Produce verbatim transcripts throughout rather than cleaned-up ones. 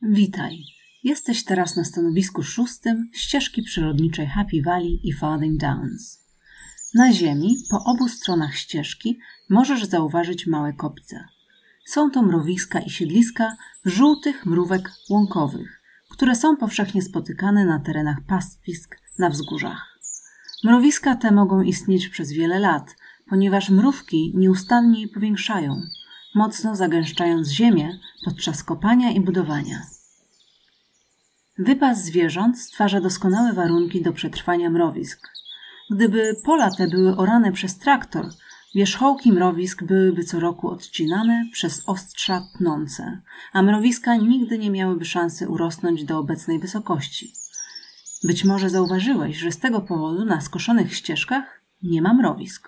Witaj. Jesteś teraz na stanowisku szóstym ścieżki przyrodniczej Happy Valley i Farthing Downs. Na ziemi, po obu stronach ścieżki, możesz zauważyć małe kopce. Są to mrowiska i siedliska żółtych mrówek łąkowych, które są powszechnie spotykane na terenach pastwisk na wzgórzach. Mrowiska te mogą istnieć przez wiele lat, ponieważ mrówki nieustannie je powiększają, mocno zagęszczając ziemię podczas kopania i budowania. Wypas zwierząt stwarza doskonałe warunki do przetrwania mrowisk. Gdyby pola te były orane przez traktor, wierzchołki mrowisk byłyby co roku odcinane przez ostrza tnące, a mrowiska nigdy nie miałyby szansy urosnąć do obecnej wysokości. Być może zauważyłeś, że z tego powodu na skoszonych ścieżkach nie ma mrowisk.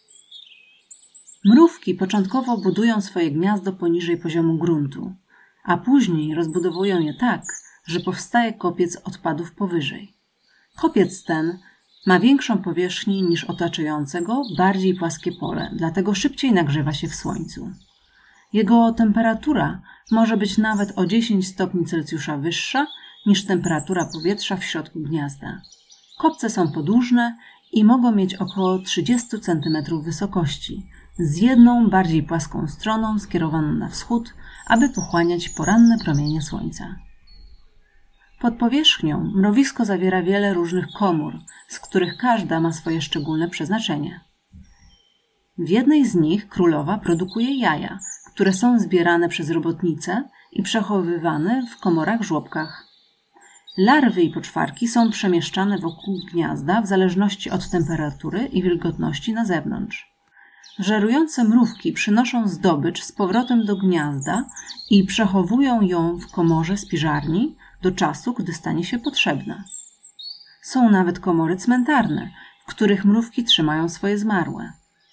Mrówki początkowo budują swoje gniazdo poniżej poziomu gruntu, a później rozbudowują je tak, że powstaje kopiec odpadów powyżej. Kopiec ten ma większą powierzchnię niż otaczające go bardziej płaskie pole, dlatego szybciej nagrzewa się w słońcu. Jego temperatura może być nawet o dziesięć stopni Celsjusza wyższa niż temperatura powietrza w środku gniazda. Kopce są podłużne i mogą mieć około trzydzieści centymetrów wysokości, z jedną bardziej płaską stroną skierowaną na wschód, aby pochłaniać poranne promienie słońca. Pod powierzchnią mrowisko zawiera wiele różnych komór, z których każda ma swoje szczególne przeznaczenie. W jednej z nich królowa produkuje jaja, które są zbierane przez robotnice i przechowywane w komorach-żłobkach. Larwy i poczwarki są przemieszczane wokół gniazda w zależności od temperatury i wilgotności na zewnątrz. Żerujące mrówki przynoszą zdobycz z powrotem do gniazda i przechowują ją w komorze spiżarni do czasu, gdy stanie się potrzebna. Są nawet komory cmentarne, w których mrówki trzymają swoje zmarłe.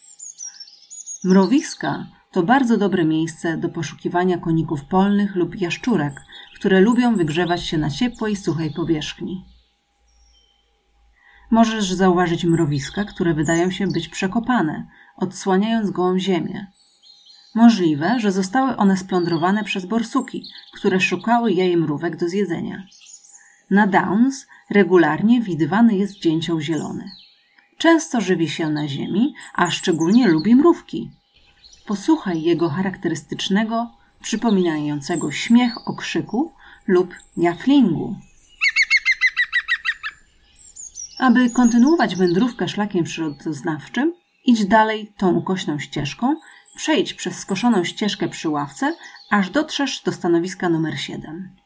Mrowiska to bardzo dobre miejsce do poszukiwania koników polnych lub jaszczurek, które lubią wygrzewać się na ciepłej, suchej powierzchni. Możesz zauważyć mrowiska, które wydają się być przekopane, odsłaniając gołą ziemię. Możliwe, że zostały one splądrowane przez borsuki, które szukały jaj mrówek do zjedzenia. Na Downs regularnie widywany jest dzięcioł zielony. Często żywi się na ziemi, a szczególnie lubi mrówki. Posłuchaj jego charakterystycznego, przypominającego śmiech okrzyku lub jaflingu. Aby kontynuować wędrówkę szlakiem przyrodzoznawczym, idź dalej tą ukośną ścieżką, przejdź przez skoszoną ścieżkę przy ławce, aż dotrzesz do stanowiska numer siedem.